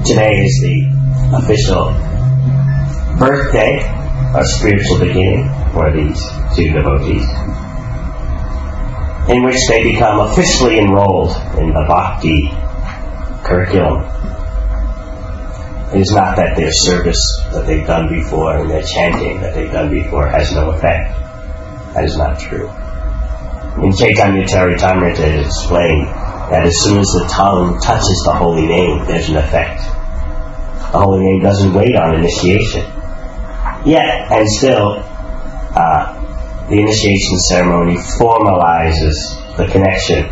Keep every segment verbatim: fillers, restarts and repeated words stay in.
Today is the official birthday or spiritual beginning for these two devotees, in which they become officially enrolled in the bhakti curriculum. It is not that their service that they've done before and their chanting that they've done before has no effect. That is not true. In Chaitanya Charitamrita it is explained that as soon as the tongue touches the holy name, there's an effect. The holy name doesn't wait on initiation. Yet, and still, uh, the initiation ceremony formalizes the connection.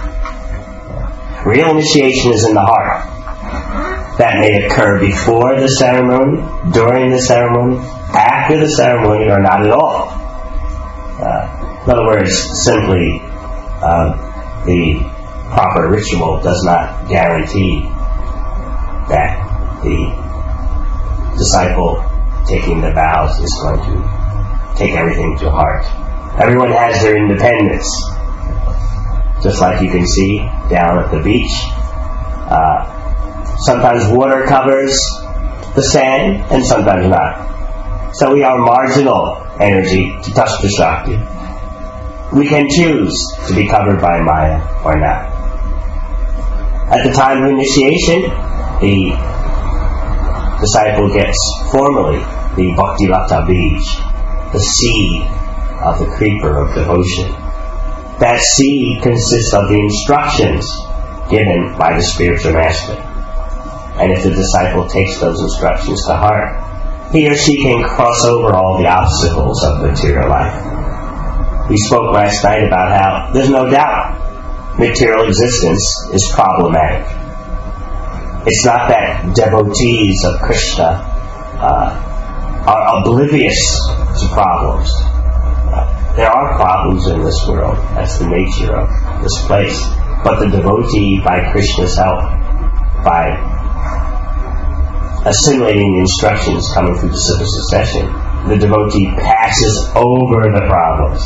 Real initiation is in the heart. That may occur before the ceremony, during the ceremony, after the ceremony, or not at all. Uh, in other words, simply uh, the proper ritual does not guarantee that the disciple taking the vows is going to take everything to heart. Everyone has their independence. Just like you can see down at the beach. Uh, sometimes water covers the sand and sometimes not. So we are marginal energy to touch the Shakti. We can choose to be covered by Maya or not. At the time of initiation, the disciple gets formally the Bhakti-lata Bij, the seed of the creeper of devotion. That seed consists of the instructions given by the spiritual master. And if the disciple takes those instructions to heart, he or she can cross over all the obstacles of material life. We spoke last night about how there's no doubt material existence is problematic. It's not that devotees of Krishna uh, are oblivious to problems. Uh, there are problems in this world. That's the nature of this place. But the devotee, by Krishna's help, by assimilating the instructions coming through the Siddha succession, the devotee passes over the problems.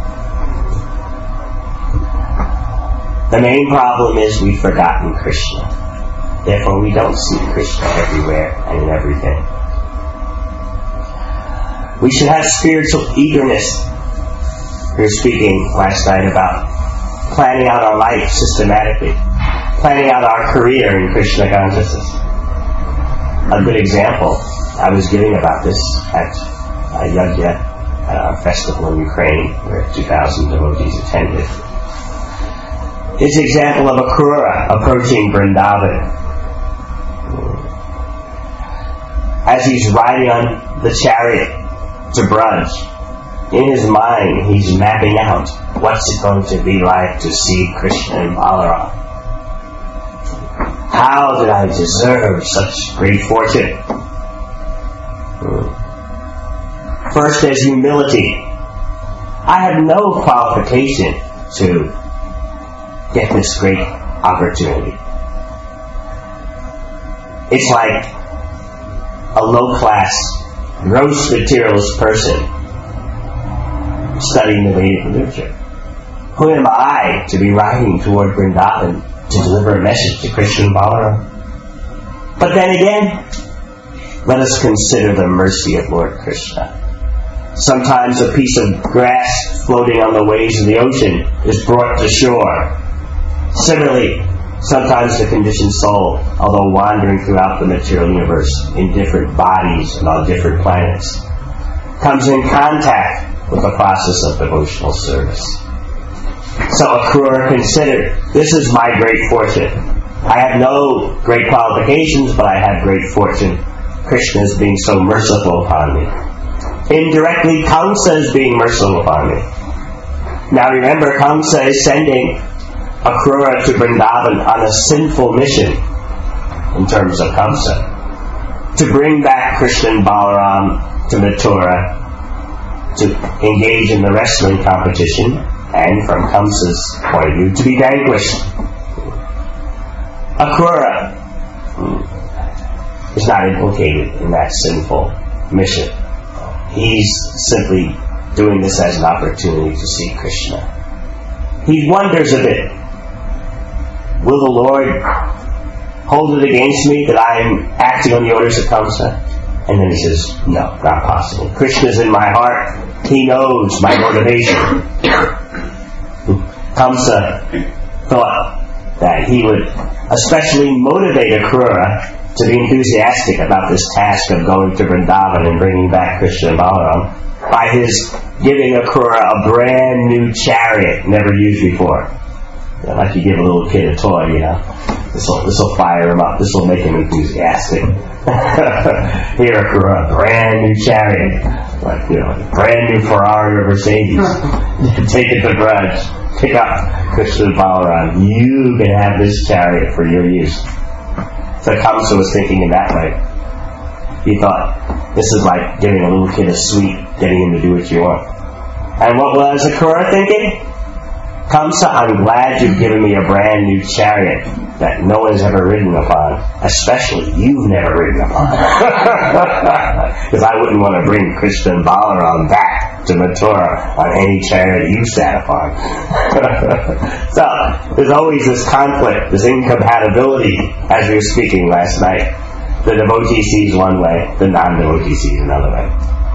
The main problem is we've forgotten Krishna. Therefore, we don't see Krishna everywhere and in everything. We should have spiritual eagerness. We were speaking last night about planning out our life systematically, planning out our career in Krishna consciousness. A good example I was giving about this at a Yajna uh, festival in Ukraine, where two thousand devotees attended. It's an example of a Akrura approaching Vrindavan. As he's riding on the chariot to Braj, in his mind he's mapping out what's it going to be like to see Krishna and Balaram. How did I deserve such great fortune? First, there's humility. I have no qualification to get this great opportunity. It's like a low-class, gross materialist person studying the Vedic literature. Who am I to be riding toward Vrindavan to deliver a message to Krishna and Balaram? But then again, let us consider the mercy of Lord Krishna. Sometimes a piece of grass floating on the waves of the ocean is brought to shore. Similarly, sometimes the conditioned soul, although wandering throughout the material universe in different bodies and on different planets, comes in contact with the process of devotional service. So Akrura considered, this is my great fortune. I have no great qualifications, but I have great fortune. Krishna is being so merciful upon me. Indirectly, Kamsa is being merciful upon me. Now remember, Kamsa is sending Akrura to Vrindavan on a sinful mission in terms of Kamsa, to bring back Krishna and Balaram to Mathura, to engage in the wrestling competition, and from Kamsa's point of view, to be vanquished. Akrura is not implicated in that sinful mission. He's simply doing this as an opportunity to see Krishna. He wonders a bit. Will the Lord hold it against me that I'm acting on the orders of Kamsa? And then he says, no, not possible. Krishna's in my heart. He knows my motivation. Kamsa thought that he would especially motivate Akrura to be enthusiastic about this task of going to Vrindavan and bringing back Krishna and Balaram by his giving Akrura a brand new chariot never used before. You know, like you give a little kid a toy, you know. This will this will fire him up. This will make him enthusiastic. Here, Akrura, a brand new chariot, like you know, a brand new Ferrari or Mercedes. Take it to Braj. Pick up Krishna and Balaram. You can have this chariot for your use. So Kamsa was thinking in that way. He thought, this is like giving a little kid a sweet, getting him to do what you want. And what was Akrura thinking? Kamsa, I'm glad you've given me a brand new chariot that no one's ever ridden upon, especially you've never ridden upon. Because I wouldn't want to bring Krishna and Balaram back to Mathura on any chariot you sat upon. So, there's always this conflict, this incompatibility, as we were speaking last night. The devotee sees one way, the non-devotee sees another way.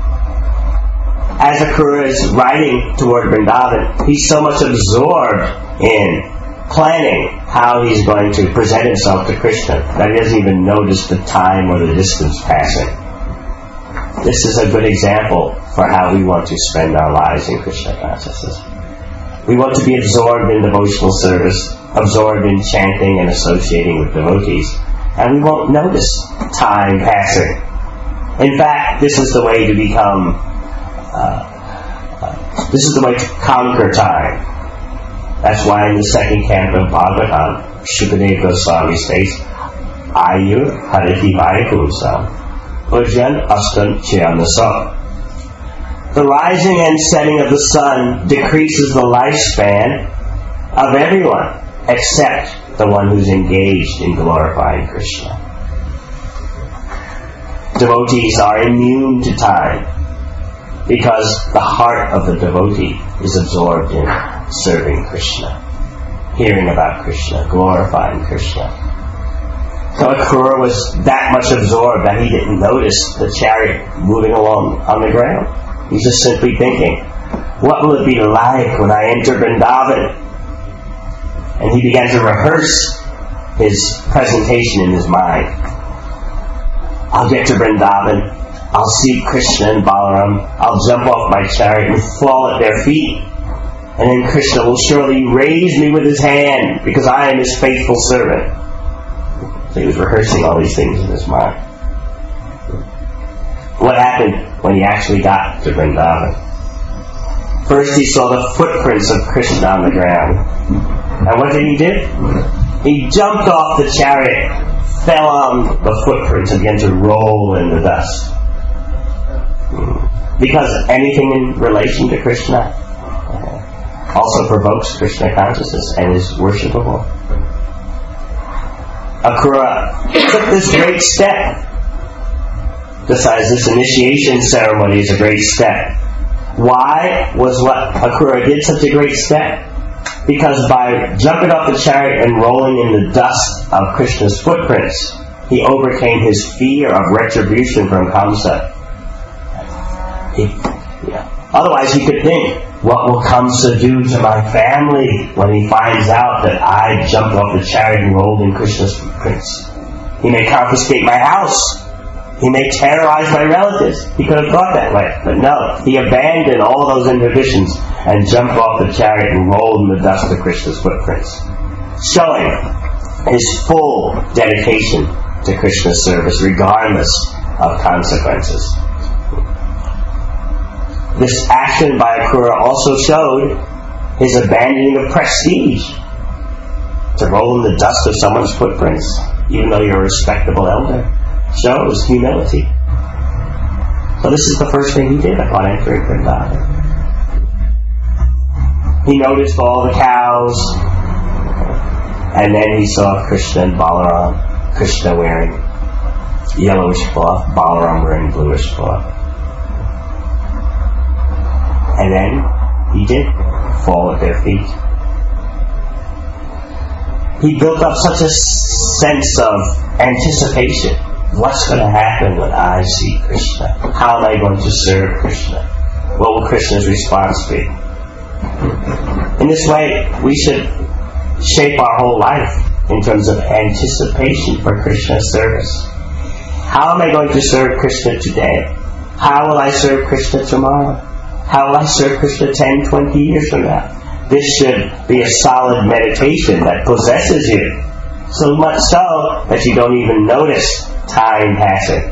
As Akrura is riding toward Vrindavan, he's so much absorbed in planning how he's going to present himself to Krishna that he doesn't even notice the time or the distance passing. This is a good example for how we want to spend our lives in Krishna consciousness. We want to be absorbed in devotional service, absorbed in chanting and associating with devotees, and we won't notice time passing. In fact, this is the way to become Uh, uh, this is the way to conquer time. That's why in the second canto of Bhagavatam, Shukadeva Goswami states, Ayur Hariti Vaikusa, Ujjan Astan Chyanasa. The rising and setting of the sun decreases the lifespan of everyone except the one who's engaged in glorifying Krishna. Devotees are immune to time, because the heart of the devotee is absorbed in serving Krishna, hearing about Krishna, glorifying Krishna. So Akrura was that much absorbed that he didn't notice the chariot moving along on the ground. He's just simply thinking, what will it be like when I enter Vrindavan? And he began to rehearse his presentation in his mind. I'll get to Vrindavan. I'll see Krishna and Balaram. I'll jump off my chariot and fall at their feet. And then Krishna will surely raise me with his hand because I am his faithful servant. So he was rehearsing all these things in his mind. What happened when he actually got to Vrindavan? First he saw the footprints of Krishna on the ground. And what did he do? He jumped off the chariot, fell on the footprints and began to roll in the dust. Because anything in relation to Krishna also provokes Krishna consciousness and is worshipable. Akrura took this great step. Besides, this initiation ceremony is a great step. Why was what Akrura did such a great step? Because by jumping off the chariot and rolling in the dust of Krishna's footprints, he overcame his fear of retribution from Kamsa. He, yeah. Otherwise, he could think, what will Kamsa do to my family when he finds out that I jumped off the chariot and rolled in Krishna's footprints? He may confiscate my house. He may terrorize my relatives. He could have thought that way. But no, he abandoned all those inhibitions and jumped off the chariot and rolled in the dust of Krishna's footprints, showing his full dedication to Krishna's service, regardless of consequences. This action by Akrura also showed his abandoning of prestige. To roll in the dust of someone's footprints, even though you're a respectable elder, shows humility. So this is the first thing he did upon entering Vrindavan. He noticed all the cows, and then he saw Krishna and Balaram. Krishna wearing yellowish cloth, Balaram wearing bluish cloth. And then he did fall at their feet. he built up such a sense of anticipation. What's going to happen when I see Krishna? How am I going to serve Krishna? What will Krishna's response be? In this way, we should shape our whole life in terms of anticipation for Krishna's service. How am I going to serve Krishna today? How will I serve Krishna tomorrow? How will I serve Krishna ten, twenty years from now? This should be a solid meditation that possesses you, so much so that you don't even notice time passing.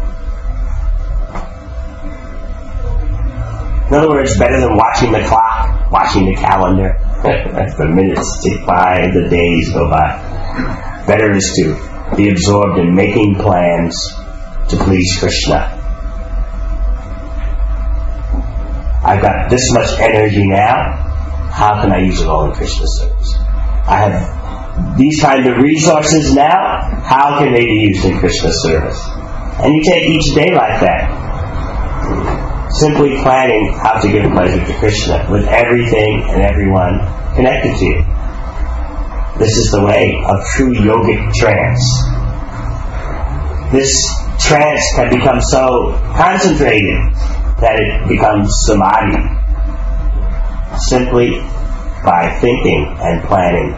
In other words, better than watching the clock, watching the calendar, as the minutes tick by and the days go by. Better is to be absorbed in making plans to please Krishna. I've got this much energy now. How can I use it all in Krishna's service? I have these kinds of resources now. How can they be used in Krishna's service? And you take each day like that. Simply planning how to give pleasure to Krishna with everything and everyone connected to you. This is the way of true yogic trance. This trance can become so concentrated that it becomes samadhi. Simply by thinking and planning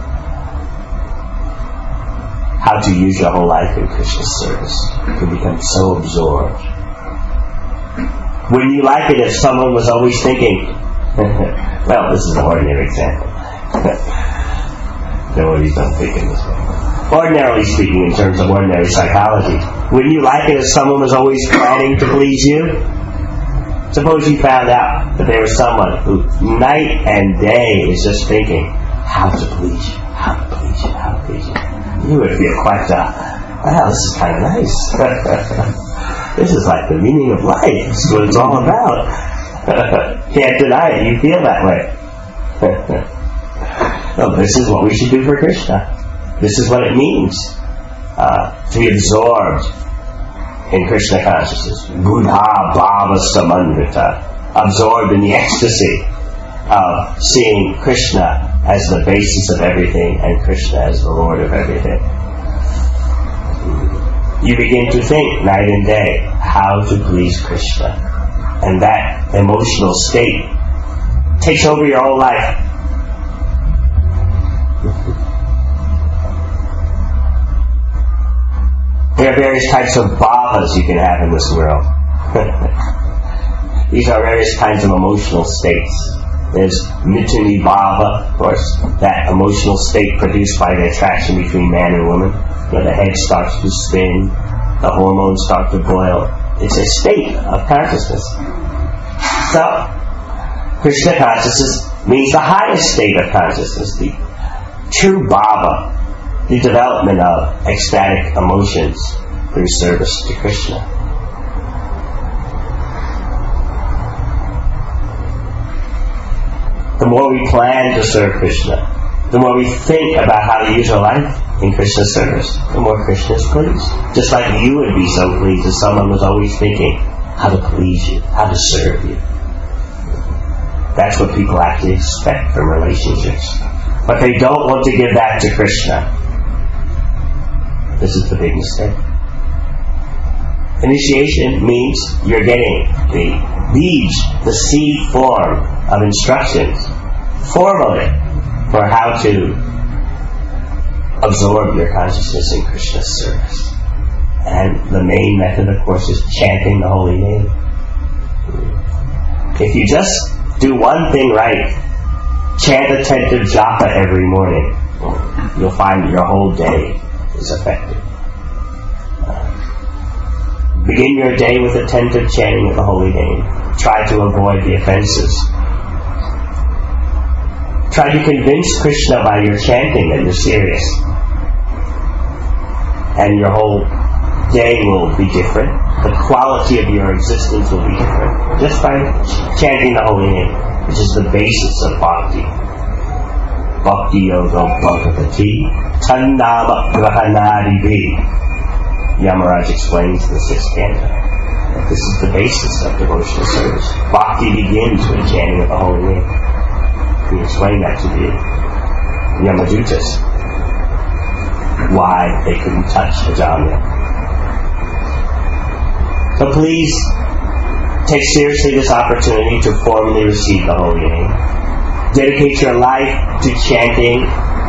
how to use your whole life in Krishna's service. You can become so absorbed. Wouldn't you like it if someone was always thinking, well, this is an ordinary example. Devotees don't think in this way. Ordinarily speaking, in terms of ordinary psychology, wouldn't you like it if someone was always planning to please you? Suppose you found out that there was someone who night and day is just thinking how to please you, how to please you, how to please you. You would feel quite, uh, wow, this is kind of nice. This is like the meaning of life. This is what it's all about. Can't deny it. You feel that way. Well, this is what we should do for Krishna. This is what it means uh, to be absorbed in Krishna consciousness. Buddha bhava samandrita. Absorbed in the ecstasy of seeing Krishna as the basis of everything and Krishna as the Lord of everything. You begin to think night and day how to please Krishna. And that emotional state takes over your whole life. There are various types of bhavas you can have in this world. These are various kinds of emotional states. There's mituni bhava, of course, that emotional state produced by the attraction between man and woman. Where the head starts to spin, the hormones start to boil. It's a state of consciousness. So, Krishna consciousness means the highest state of consciousness, the true bhava, the development of ecstatic emotions through service to Krishna. The more we plan to serve Krishna, the more we think about how to use our life in Krishna's service, the more Krishna is pleased. Just like you would be so pleased if someone was always thinking how to please you, how to serve you. That's what people actually expect from relationships. But they don't want to give that to Krishna. This is the big mistake. Initiation means you're getting the beej, the seed form of instructions, formally, for how to absorb your consciousness in Krishna's service. And the main method, of course, is chanting the holy name. If you just do one thing right, chant attentive japa every morning, you'll find that your whole day is affected. Uh, begin your day with attentive chanting of the holy name. Try to avoid the offenses. Try to convince Krishna by your chanting that you're serious. And your whole day will be different. The quality of your existence will be different. Just by chanting the holy name, which is the basis of bhakti. Bhakti yoga bhagavati tannama grahanadivi. Yamaraj explains in the sixth canto that this is the basis of devotional service. Bhakti begins with chanting of the holy name. We explain that to the Yamadutas. why they couldn't touch the genre. So please take seriously this opportunity to formally receive the Holy Name. Dedicate your life to chanting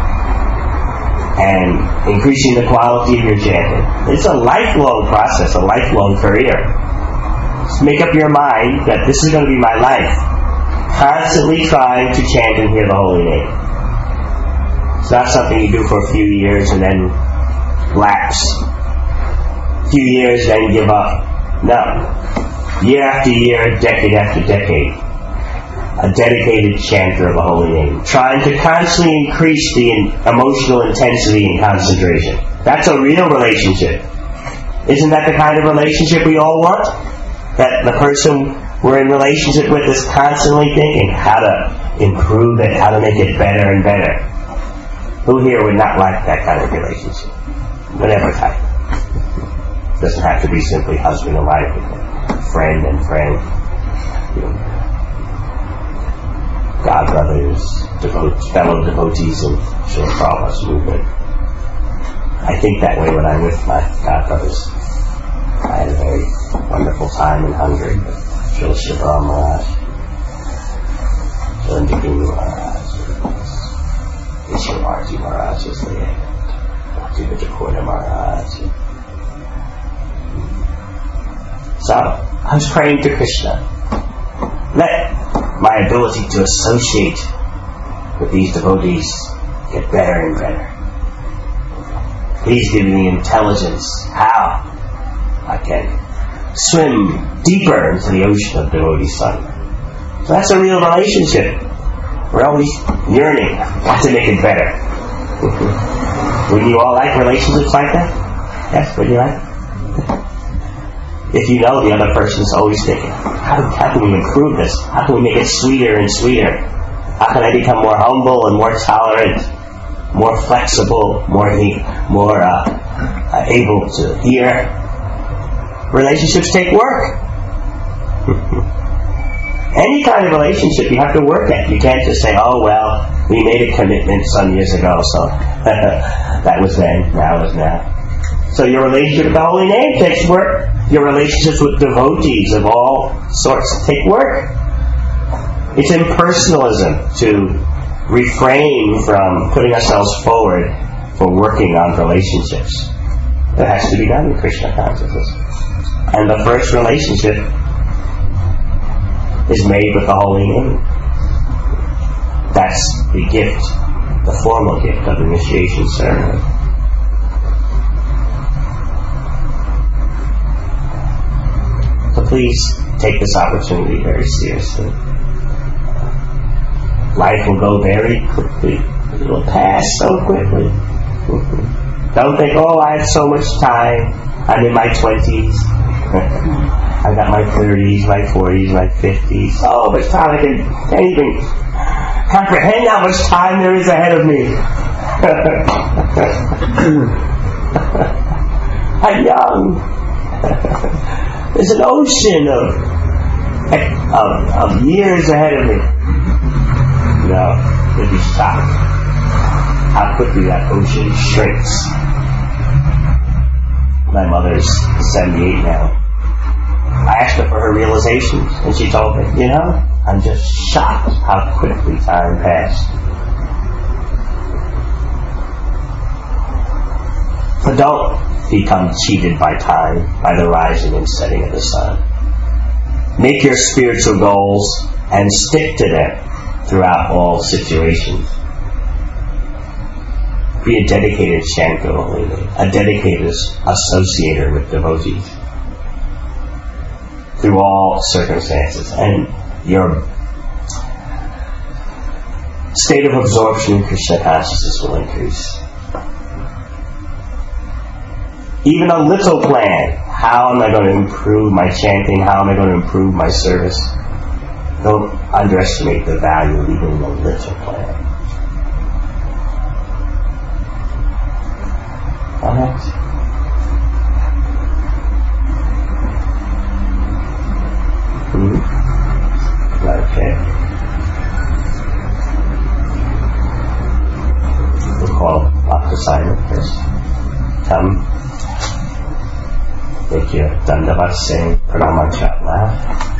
and increasing the quality of your chanting. It's a lifelong process, a lifelong career. Just make up your mind that this is going to be my life. Constantly trying to chant and hear the Holy Name. It's not something you do for a few years and then lapse. A few years, then give up. No. Year after year, decade after decade, a dedicated chanter of the Holy Name, trying to constantly increase the in- emotional intensity and concentration. That's a real relationship. Isn't that the kind of relationship we all want? That the person we're in relationship with is constantly thinking how to improve it, how to make it better and better. Who here would not like that kind of relationship? Whatever type. It doesn't have to be simply husband and wife, friend and friend, you know, God brothers, devote, fellow devotees in Srila Prabhupada's movement. I think that way when I'm with my God brothers. I had a very wonderful time in Hungary with Srila Shivaram Maharaj, Srila Indikinu Maharaj, Ishwarji Maharaj was there, Bhakti Vijayakurta Maharaj. So, I was praying to Krishna. Let my ability to associate with these devotees get better and better. Please give me the intelligence how I can swim deeper into the ocean of devotee sun. So that's a real relationship. We're always yearning to make it better. Would you all like relationships like that? Yes, would you like? If you know the other person's always thinking, how, how can we improve this? How can we make it sweeter and sweeter? How can I become more humble and more tolerant, more flexible, more more uh, uh, able to hear? Relationships take work. Any kind of relationship you have to work at. You can't just say, oh well, we made a commitment some years ago, so that was then, now is now. So your relationship with the Holy Name takes work. Your relationships with devotees of all sorts take work. It's impersonalism to refrain from putting ourselves forward for working on relationships. That has to be done in Krishna consciousness. And the first relationship is made with the Holy Name. That's the gift, the formal gift of the initiation ceremony. So please take this opportunity very seriously. Life will go very quickly. It will pass so quickly. Don't think, oh, I have so much time. I'm in my twenties. I've got my thirties, my forties, my fifties. Oh, much time I can, can't even comprehend how much time there is ahead of me. I'm young. There's an ocean of, of of years ahead of me. No, you'll be shocked how quickly that ocean shrinks. My mother's seventy-eight now. I asked her for her realizations, and she told me, you know, I'm just shocked how quickly time passed. So don't become cheated by time, by the rising and setting of the sun. Make your spiritual goals and stick to them throughout all situations. Be a dedicated chanter, a dedicated associator with devotees through all circumstances, and your state of absorption in Krishna consciousness will increase. Even a little plan. How am I going to improve my chanting? How am I going to improve my service? Don't underestimate the value of even a little plan. Alright. Hmm. Okay. We'll call Doctor Simon first. come, make your Dandavat, saying Pranam Mantra out loud.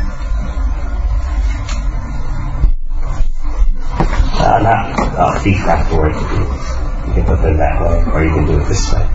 Uh, not, uh, feet not forward. You can put them that way, or you can do it this way.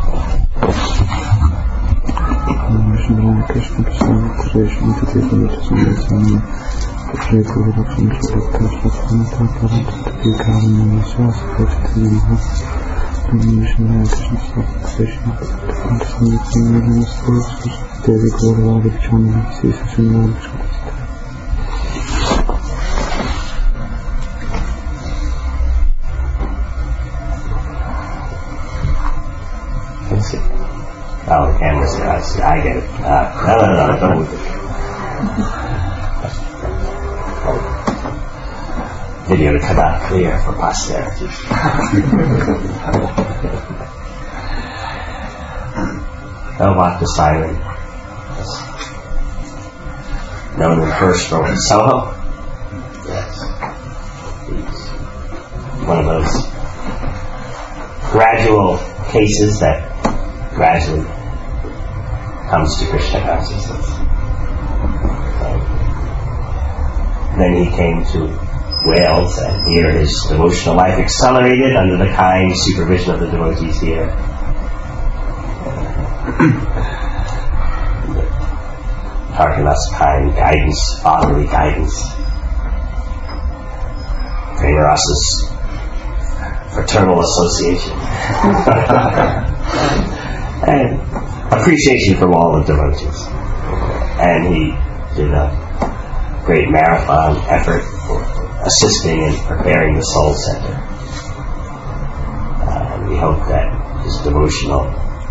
Oh, the camera's there. I see. I get it. Uh, no, no, no, no, don't move it. Video to come out clear for posterity. Oh, what the siren. Known in first role in Soho. Yes. He's one of those gradual cases that gradually comes to Krishna consciousness. And then he came to Wales, and here his devotional life accelerated under the kind supervision of the devotees here. Karkilas kind guidance, fatherly guidance. Premaras's fraternal association. And appreciation from all the devotees. And he did a great marathon effort for assisting in preparing the Soul Center. Uh, and we hope that his devotional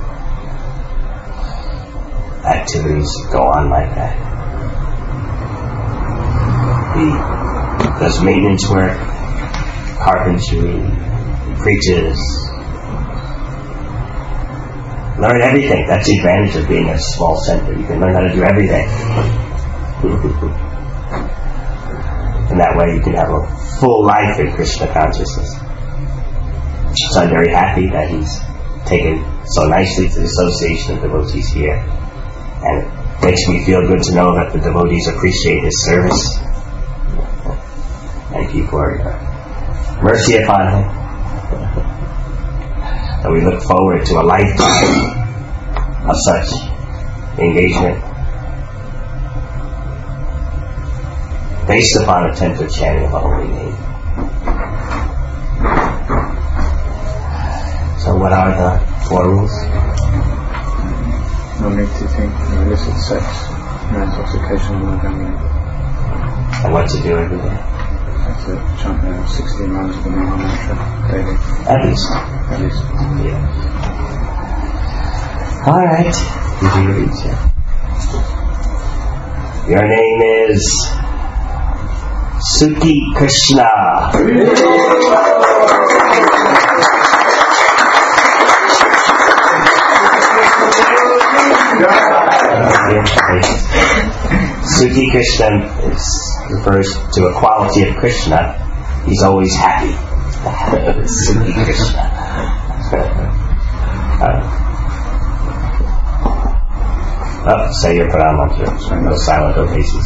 activities go on like that. He does maintenance work, carpentry, he preaches. Learn everything. That's the advantage of being a small center. You can learn how to do everything. And that way you can have a full life in Krishna consciousness. So I'm very happy that he's taken so nicely to the association of devotees here. And it makes me feel good to know that the devotees appreciate his service. Thank you for your mercy upon him. And we look forward to a lifetime of such engagement based upon attentive chanting of the holy name. So what are the four rules? No need to think, no illicit sex, no intoxication, no gambling. And what to do every day? To chant uh, sixteen rounds of the Maha Mantra daily. At least. At least. Yeah. Alright. Did you read it? Your name is Suki Krishna. Suki Krishna is, refers to a quality of Krishna. He's always happy. Suki Krishna. uh, oh, say your Pranam Mantra. No silent obeisance.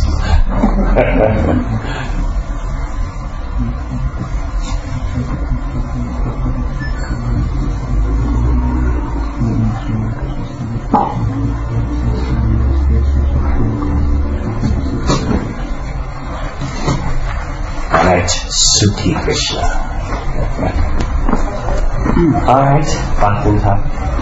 Alright, Suki Krishna. Alright, Bhaktivinoda.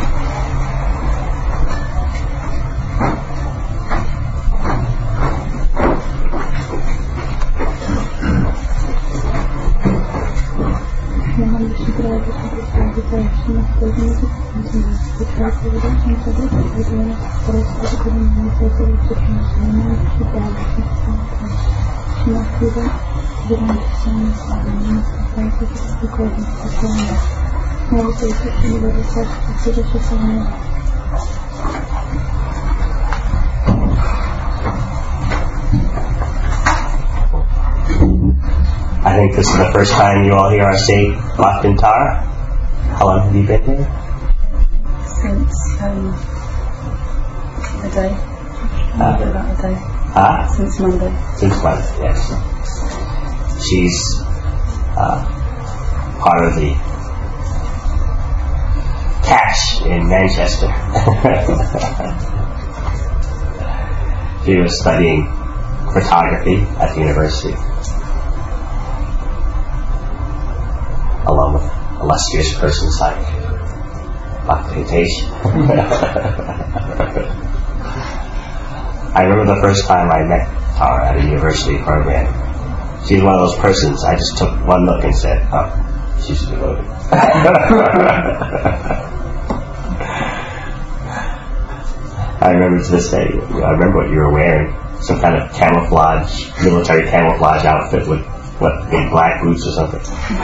I think this is the first time you all hear us say Bhaktivinoda. How long have you been here? Since since um, the day. Uh, about a day. Huh? Since Monday. Since Monday, yes. She's uh, part of the catch in Manchester. She was studying photography at the university, along with illustrious persons like Bhakti Hitesh. I remember the first time I met Tara at a university program. She's one of those persons, I just took one look and said, oh, she's devoted. I remember to this day, you know, I remember what you were wearing. Some kind of camouflage, military camouflage outfit with, what, big black boots or something.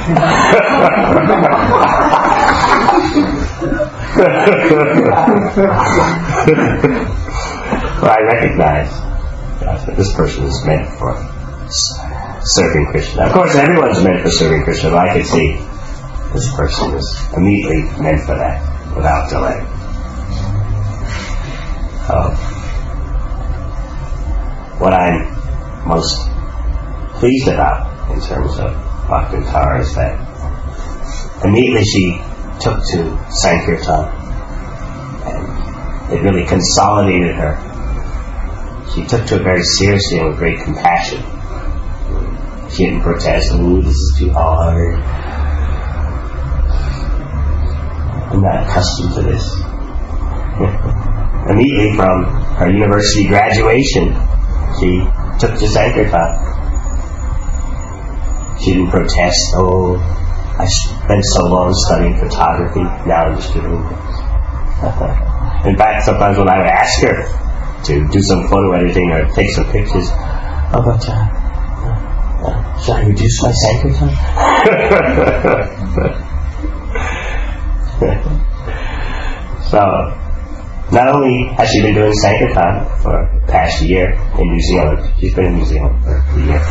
Well, I recognize that this person is meant for serving Krishna. Of course, everyone's meant for serving Krishna, but I could see this person is immediately meant for that, without delay. Um, what I'm most pleased about in terms of Bhakti Tara is that immediately she took to Sankirtan, and it really consolidated her. She took to it very seriously and with great compassion. She didn't protest, ooh, this is too hard. I'm not accustomed to this. Immediately from her university graduation, she took to Sankirtan. She didn't protest, oh, I spent so long studying photography, now I'm just doing this. In fact, sometimes when I would ask her to do some photo editing or take some pictures, oh, but uh, uh, should I reduce my Sankirtan? So, not only has she been doing Sankirtan for the past year in New Zealand, she's been in New Zealand for a year,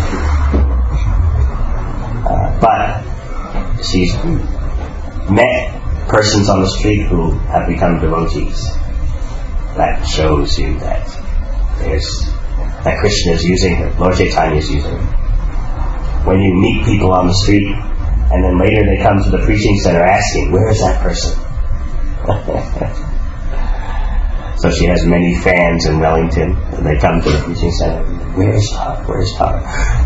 uh, but she's met persons on the street who have become devotees. That shows you that there's that Krishna is using her, Lord Chaitanya is using her. When you meet people on the street, and then later they come to the preaching center asking, where is that person? So she has many fans in Wellington, and they come to the preaching center, where is Tara? Where is Tara?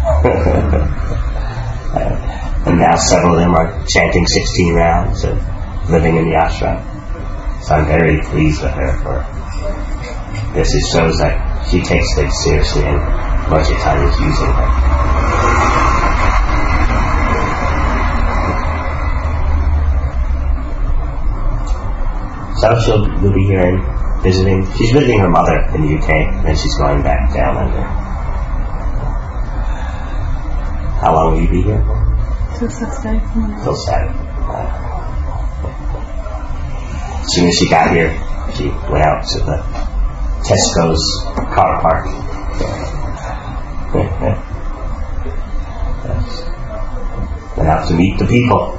uh, and now several of them are chanting sixteen rounds and living in the ashram. So I'm very pleased with her for this. It shows that she takes things seriously and Lord Chaitanya is using her. So she'll will be here and visiting. She's visiting her mother in the U K, and then she's going back down under. How long will you be here for? Till Saturday morning. Till Saturday. Uh, as soon as she got here, she went out to the Tesco's car park. Went out to meet the people.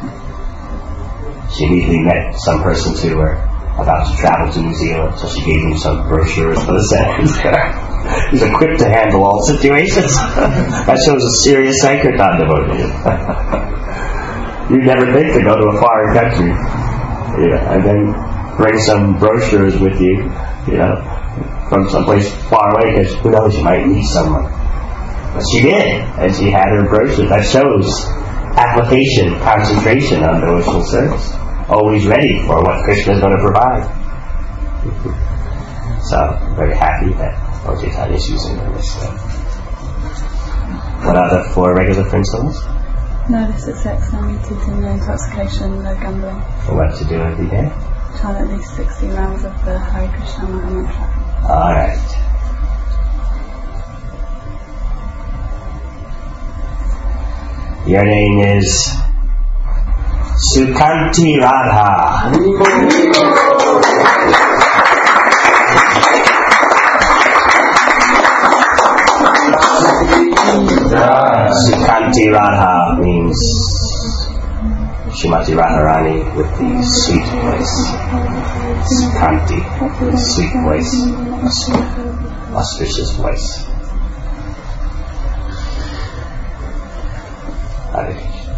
She immediately met some persons who were about to travel to New Zealand, so she gave them some brochures for the centers. He's equipped to handle all situations. That shows a serious Sankirtan devotee. You'd never think to go to a foreign country, you know, and then bring some brochures with you, you know, from someplace far away, because who knows, you might meet someone. But she did, and she had her brochure. That shows application, concentration on devotional service. Always ready for what Krishna is going to provide. So, I'm very happy that Lord Chaitanya is using her this way. What are the four regular principles? No illicit sex, no meat eating, no intoxication, no gambling. And what to do every day? Chant at least sixty rounds of the Hare Krishna Maha Mantra. Alright. Your name is Sukanti Radha. Sukanti Radha means Shrimati Radharani with the sweet voice, Kanti, the sweet voice, auspicious voice. Hare Krishna.